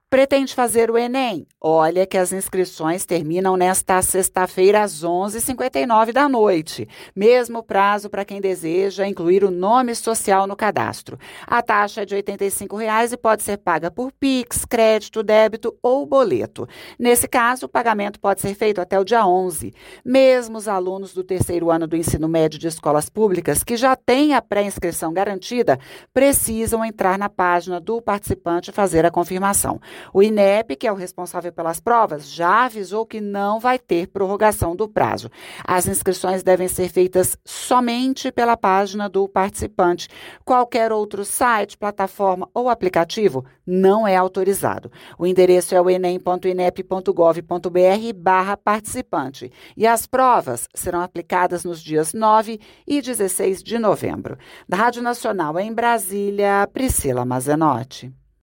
Pretende fazer o Enem? Olha que as inscrições terminam nesta sexta-feira às 11h59 da noite. Mesmo prazo para quem deseja incluir o nome social no cadastro. A taxa é de R$ 85,00 e pode ser paga por Pix, crédito, débito ou boleto. Nesse caso, o pagamento pode ser feito até o dia 11. Mesmo os alunos do terceiro ano do ensino médio de escolas públicas que já têm a pré-inscrição garantida precisam entrar na página do participante e fazer a confirmação. O INEP, que é o responsável pelas provas, já avisou que não vai ter prorrogação do prazo. As inscrições devem ser feitas somente pela página do participante. Qualquer outro site, plataforma ou aplicativo não é autorizado. O endereço é o enem.inep.gov.br/participante. E as provas serão aplicadas nos dias 9 e 16 de novembro. Da Rádio Nacional em Brasília, Priscila Mazenotti.